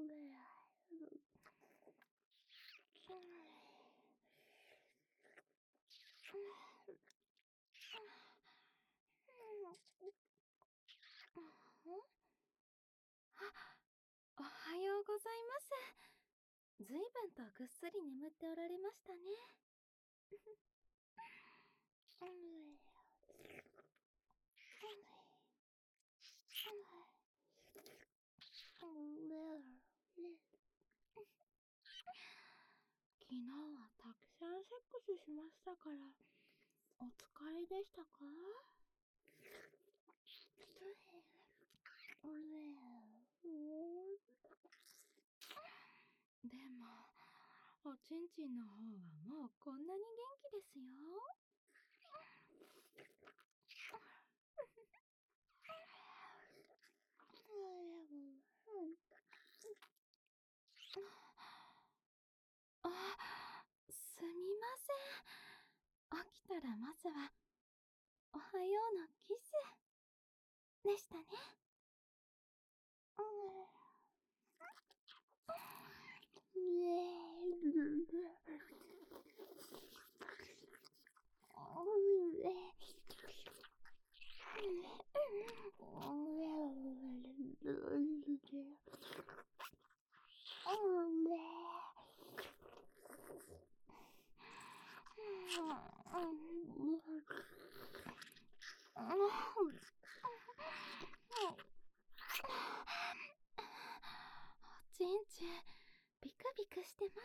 おはようございます。ずいぶんとぐっすり眠っておられましたね。昨日はたくさんセックスしましたから、お疲れでしたか？でも、おちんちんの方はもうこんなに元気ですよ。すみません。起きたらまずは、おはようのキスでしたね。おちんちんビクビクしてます。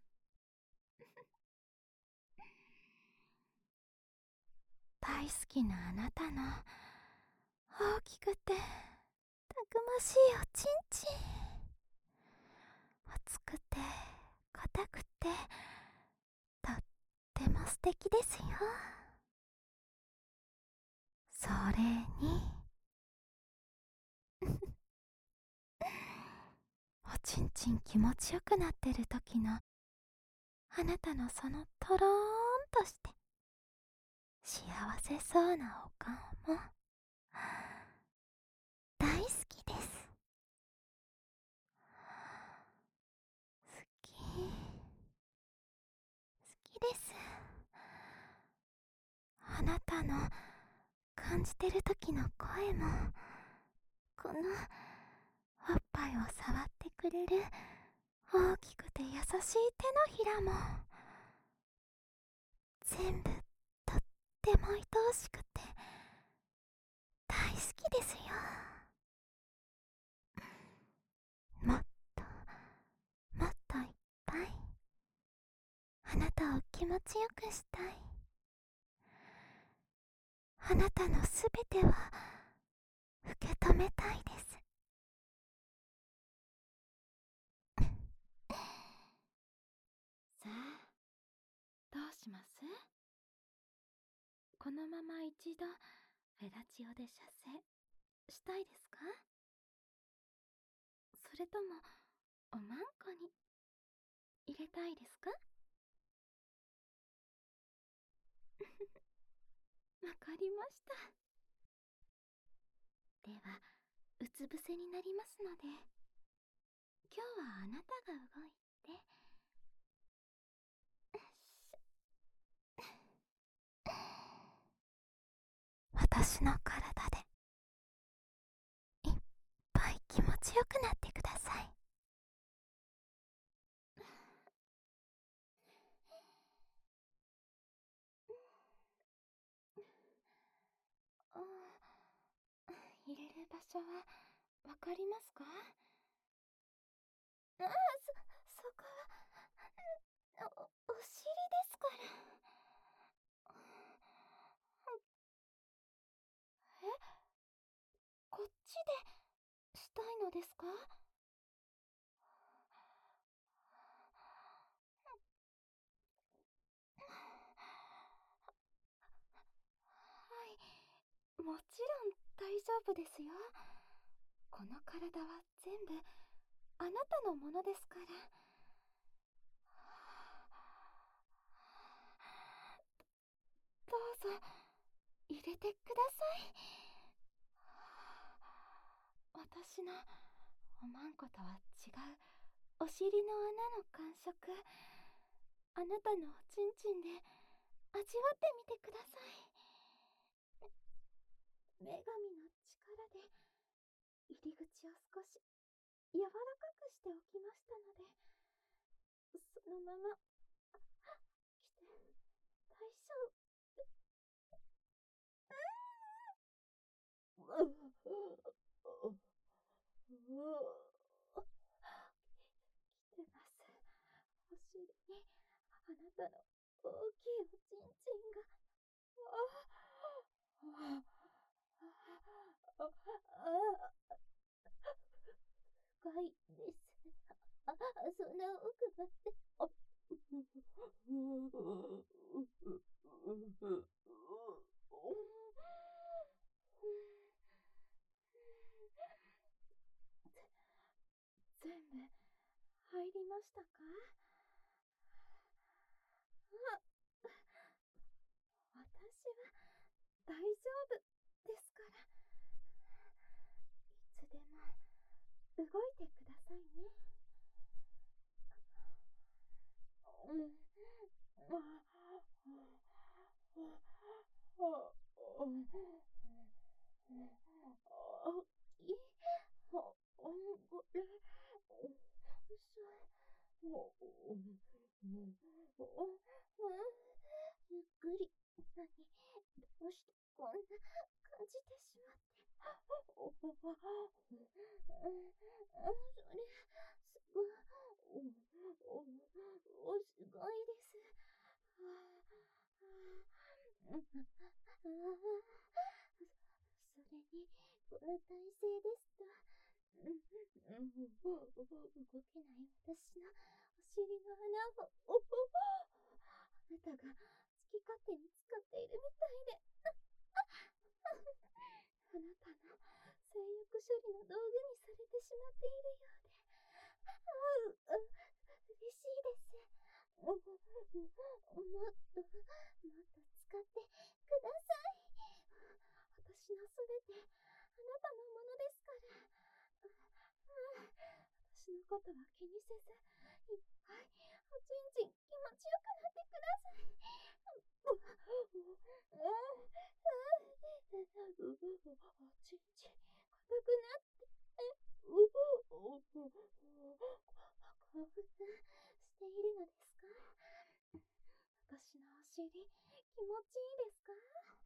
大好きなあなたの大きくてたくましいおちんちん、熱くて硬くてとっても素敵ですよ。それにおちんちん気持ちよくなってる時のあなたのそのとろーんとして幸せそうなお顔も大好きです。好きです。あなたの感じてる時の声も、このおっぱいを触ってくれる大きくて優しい手のひらも全部とっても愛おしくて大好きですよ。もっともっといっぱいあなたを気持ちよくしたい。あなたのすべては受け止めたいです。さあ、どうします？このまま一度フェラチオで射精したいですか？それともおまんこに入れたいですか？わかりました。では、うつ伏せになりますので、今日はあなたが動いて、私の体でいっぱい気持ちよくなってください。入れる場所はわかりますか？そこはお尻ですから。え、こっちでしたいのですか？はい、もちろん大丈夫ですよ。この体は全部あなたのものですから。どうぞ入れてください。私のおまんことは違うお尻の穴の感触、あなたのおちんちんで味わってみてください。女神の力で入り口を少し柔らかくしておきましたので、そのまま来て大丈夫。来てます。お尻にあなたの大きいおちんちんが。深いです。その奥まで。全部入りましたか？私は大丈夫ですから。いつでも動いてくださいね。ゆっくり。何？どうしてこんな感じてしまって。すごいです。それに、この体勢ですと、動けない私のお尻の穴を、あなたが好き勝手に使っているみたいで、あなたの性欲処理の道具にされてしまっているようで、嬉しいです。もっと使ってください。私のすべてあなたのものですから。私のことは気にせず、いっぱいおちんちん気持ちよくなってください。おちんちん硬くなって興奮しているのですか？私のお尻気持ちいいですか？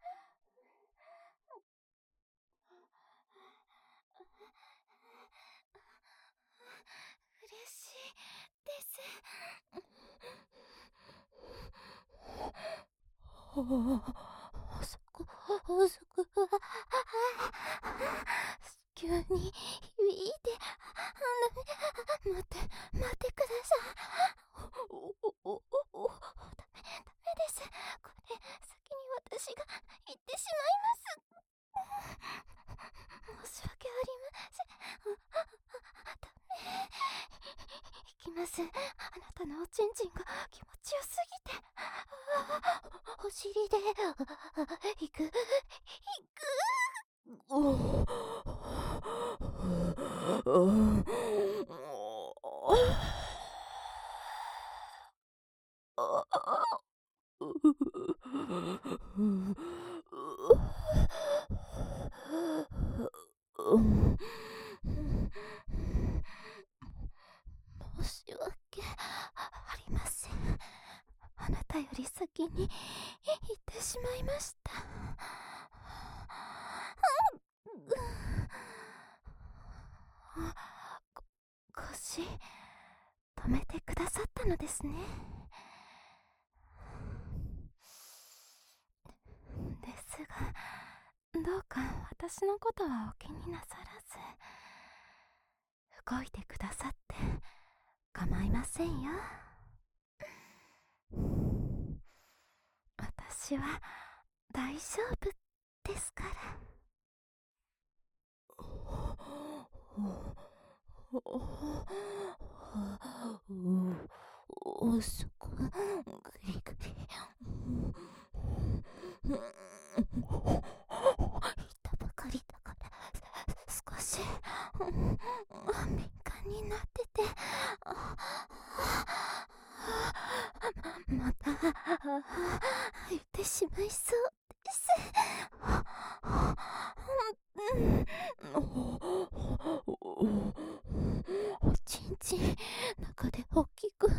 嬉しいです。急に響いて、待ってください。ダメです。これ、先に私が行ってしまいます。申し訳ありません。ダメ。行きます。あなたのおちんちんが気持ちよすぎて。お尻で、行く。申し訳ありません。あなたより先に行ってしまいました。腰止めてくださったのですね。ですが、どうか私のことはお気になさらず、動いてくださって構いませんよ。私は大丈夫ですから。そこグリグリ言ったばかりだから少し言ってしまいそうです。おちんちん中で大きく、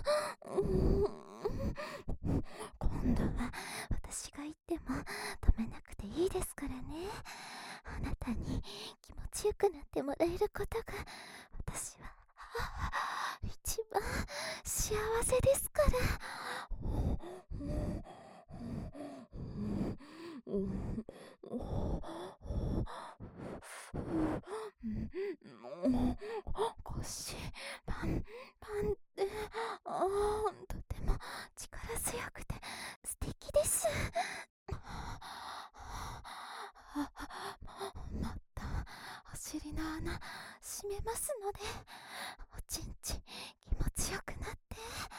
今度は私が言っても止めなくていいですからね。あなたに気持ちよくなってもらえることが私は一番幸せですから。腰パンパンってとても力強くて素敵です。もっとお尻の穴閉めますので、おちんち気持ちよくなって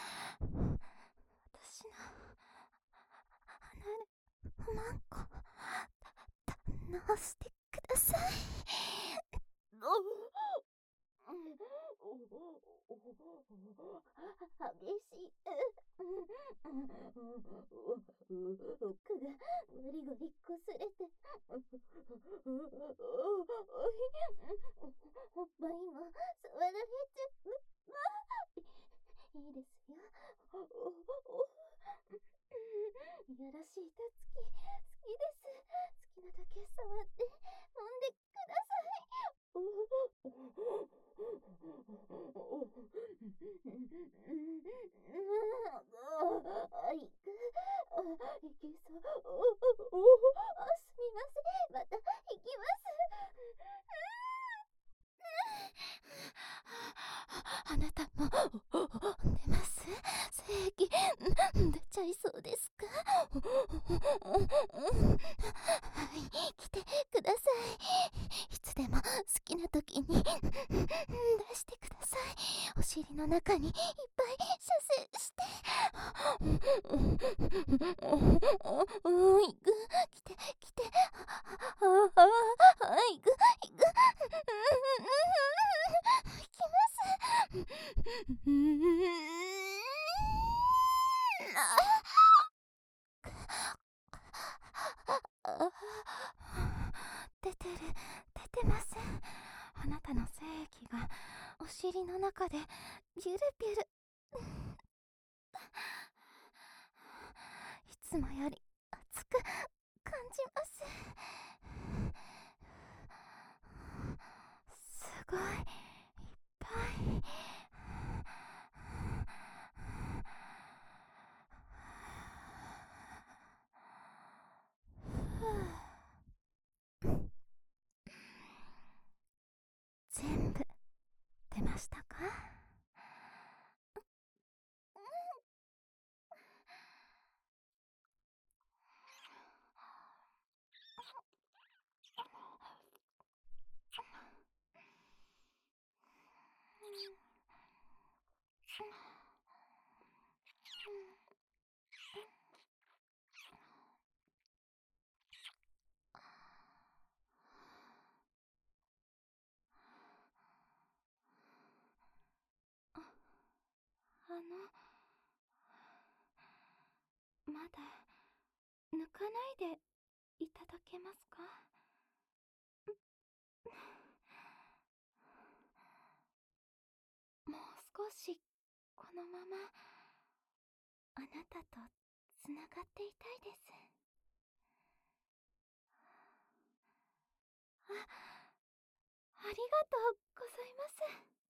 私の離れ不満子直してください。激しい。奥がゴリゴリ擦れて、おっぱいも触られちゃう。いいですよ。いやらしい手つき好きです。好きなだけ触って揉んでください。いけそう。すみません。また行きます。あなたも出ます？精液出ちゃいそうですか？はい、来てください。いつでも好きな時に出してください。お尻の中にいっぱい射精して。いく、来て来て。いくいく。行きます。出てる、出てます。あなたの精液がお尻の中でビュルビュル。いつもより熱く感じます。すごいいっぱい。全部出ましたか？まだ抜かないでいただけますか？もう少しこのままあなたとつながっていたいです。ありがとうございます。